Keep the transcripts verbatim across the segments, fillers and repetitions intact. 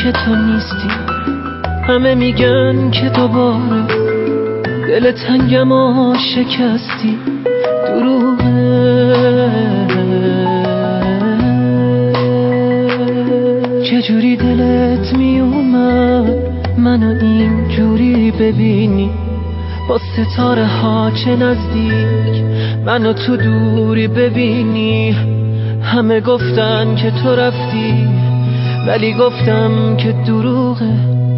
که تو نیستی، همه میگن که دوباره دل تنگم و شکستی. دروغه، چجوری دلت میومد منو اینجوری ببینی، با ستاره ها چه نزدیک منو تو دوری ببینی. همه گفتن که تو رفتی ولی گفتم که دروغه.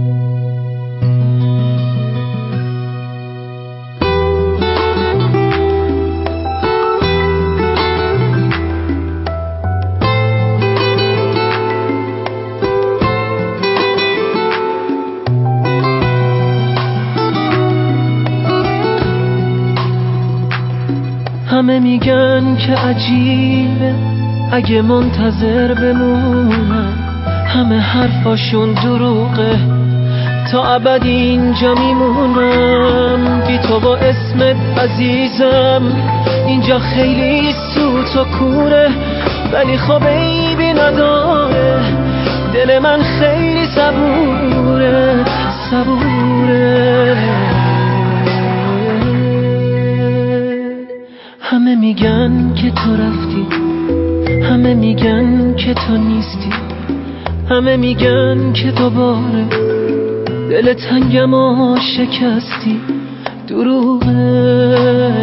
همه میگن که عجیبه اگه منتظر بمونم، همه حرفاشون دروغه، تا ابد اینجا میمونم بی تو با اسمت عزیزم. اینجا خیلی سوت و کوره ولی خب عیبی نداره، دل من خیلی صبوره صبوره. همه میگن که تو رفتی، همه میگن که تو نیستی، همه میگن که دوباره دل تنگم و شکستی. دروغه،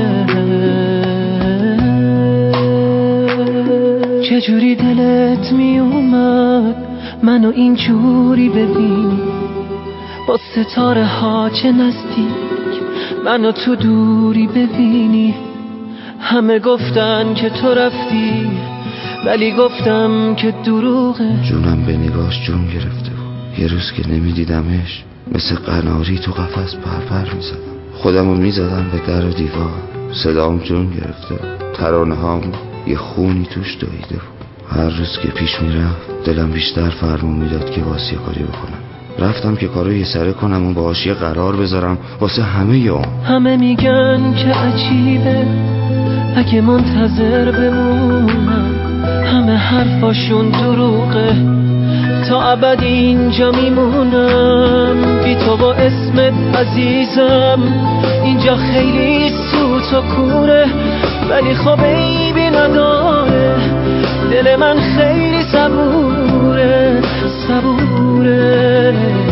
چجوری دلت میومد منو اینجوری ببینی، با ستاره ها چه نزدیک منو تو دوری ببینی. همه گفتن که تو رفتی ولی گفتم که دروغه. جونم به نگاش جون گرفته بود، یه روز که نمیدیدمش مثل قناری تو قفس پرپر میزدم، خودمو میزدم به در و دیوار، صدام جون گرفته بود، ترانه هام یه خونی توش دویده بود. هر روز که پیش میرفت دلم بیشتر فرمون میداد که واسه کاری بکنم. رفتم که کارو یه سره کنم و باهاش یه قرار بذارم واسه همه یوم. همه میگن که عجیبه اگه منتظر بمونم، همه حرفاشون دروغه، تا ابد اینجا میمونم بی تو با اسمت عزیزم. اینجا خیلی سوت و کوره ولی خب عیبی نداره، دل من خیلی صبوره صبوره.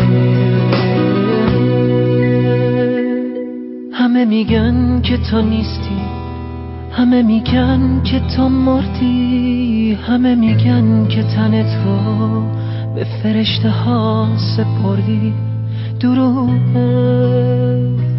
همه میگن که تو نیستی، همه میگن که تو مردی، همه میگن که تن تو به فرشته ها سپردی. دروغه.